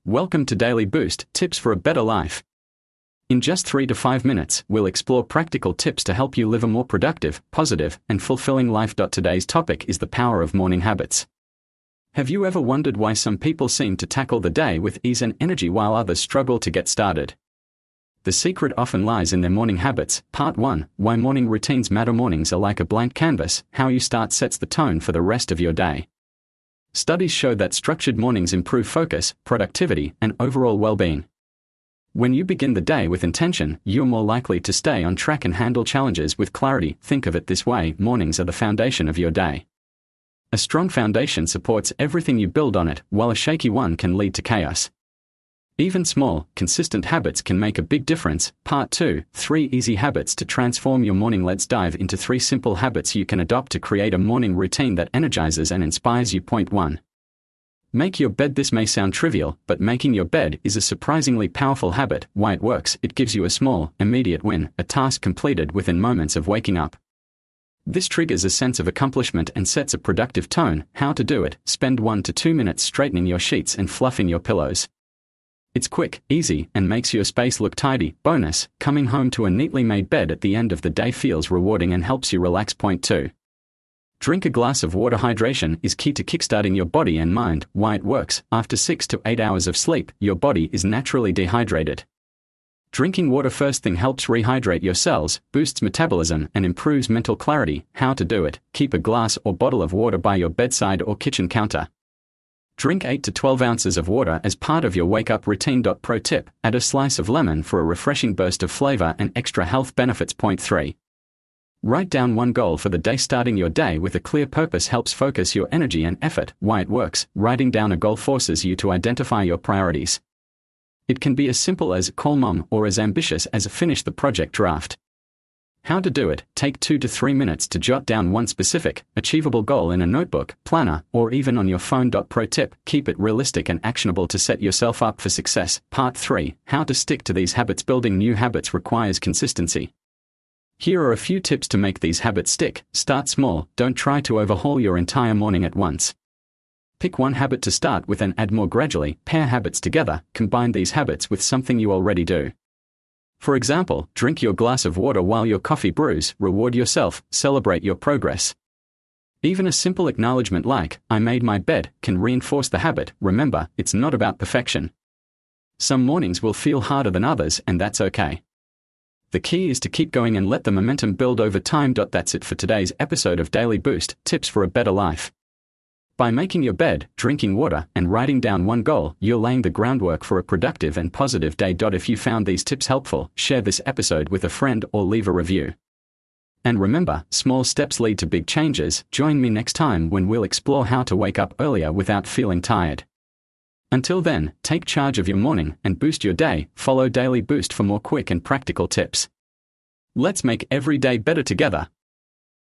Welcome to Daily Boost, tips for a better life. In just 3 to 5 minutes, we'll explore practical tips to help you live a more productive, positive, and fulfilling life. Today's topic is the power of morning habits. Have you ever wondered why some people seem to tackle the day with ease and energy while others struggle to get started? The secret often lies in their morning habits. Part 1, Why morning routines matter. Mornings are like a blank canvas. How you start sets the tone for the rest of your day. Studies show that structured mornings improve focus, productivity, and overall well-being. When you begin the day with intention, you're more likely to stay on track and handle challenges with clarity. Think of it this way: mornings are the foundation of your day. A strong foundation supports everything you build on it, while a shaky one can lead to chaos. Even small, consistent habits can make a big difference. Part 2, 3 easy habits to transform your morning. Let's dive into 3 simple habits you can adopt to create a morning routine that energizes and inspires you. Point 1. Make your bed. This may sound trivial, but making your bed is a surprisingly powerful habit. Why it works: it gives you a small, immediate win, a task completed within moments of waking up. This triggers a sense of accomplishment and sets a productive tone. How to do it: spend 1 to 2 minutes straightening your sheets and fluffing your pillows. It's quick, easy, and makes your space look tidy. Bonus: coming home to a neatly made bed at the end of the day feels rewarding and helps you relax. Point 2. Drink a glass of water. Hydration is key to kickstarting your body and mind. Why it works: after 6 to 8 hours of sleep, your body is naturally dehydrated. Drinking water first thing helps rehydrate your cells, boosts metabolism, and improves mental clarity. How to do it: keep a glass or bottle of water by your bedside or kitchen counter. Drink 8 to 12 ounces of water as part of your wake-up routine. Pro tip: add a slice of lemon for a refreshing burst of flavor and extra health benefits. Point 3. Write down one goal for the day. Starting your day with a clear purpose helps focus your energy and effort. Why it works: writing down a goal forces you to identify your priorities. It can be as simple as call mom or as ambitious as finish the project draft. How to do it: take 2 to 3 minutes to jot down one specific, achievable goal in a notebook, planner, or even on your phone. Pro tip: keep it realistic and actionable to set yourself up for success. Part 3, How to stick to these habits. Building new habits requires consistency. Here are a few tips to make these habits stick. Start small. Don't try to overhaul your entire morning at once. Pick one habit to start with and add more gradually. Pair habits together. Combine these habits with something you already do. For example, drink your glass of water while your coffee brews. Reward yourself, celebrate your progress. Even a simple acknowledgement like, "I made my bed," can reinforce the habit. Remember, it's not about perfection. Some mornings will feel harder than others, and that's okay. The key is to keep going and let the momentum build over time. That's it for today's episode of Daily Boost, tips for a better life. By making your bed, drinking water, and writing down one goal, you're laying the groundwork for a productive and positive day. If you found these tips helpful, share this episode with a friend or leave a review. And remember, small steps lead to big changes. Join me next time when we'll explore how to wake up earlier without feeling tired. Until then, take charge of your morning and boost your day. Follow Daily Boost for more quick and practical tips. Let's make every day better together.